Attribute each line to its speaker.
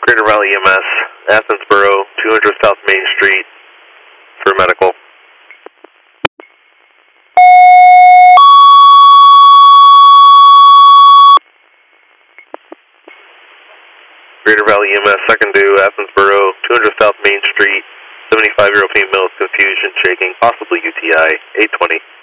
Speaker 1: Greater Valley EMS, Athensboro, 200 South Main Street for medical. Greater Valley EMS, second due, Athensboro, 200 South Main Street, 75-year-old female with confusion, shaking, possibly UTI, 820.